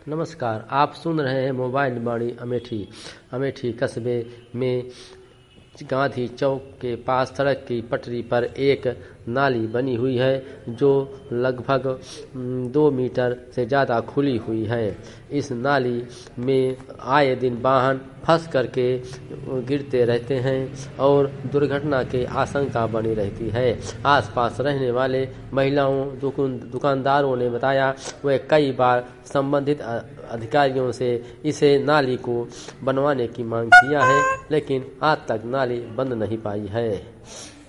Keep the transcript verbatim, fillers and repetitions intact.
नमस्कार, आप सुन रहे हैं मोबाइल वाणी अमेठी। अमेठी कस्बे में गांधी चौक के पास सड़क की पटरी पर एक नाली बनी हुई है जो लगभग दो मीटर से ज़्यादा खुली हुई है। इस नाली में आए दिन वाहन फंस करके गिरते रहते हैं और दुर्घटना की आशंका बनी रहती है। आसपास रहने वाले महिलाओं दुकान दुकानदारों ने बताया वे कई बार संबंधित अधिकारियों से इसे नाली को बनवाने की मांग किया है, लेकिन आज तक नाली बंद नहीं पाई है।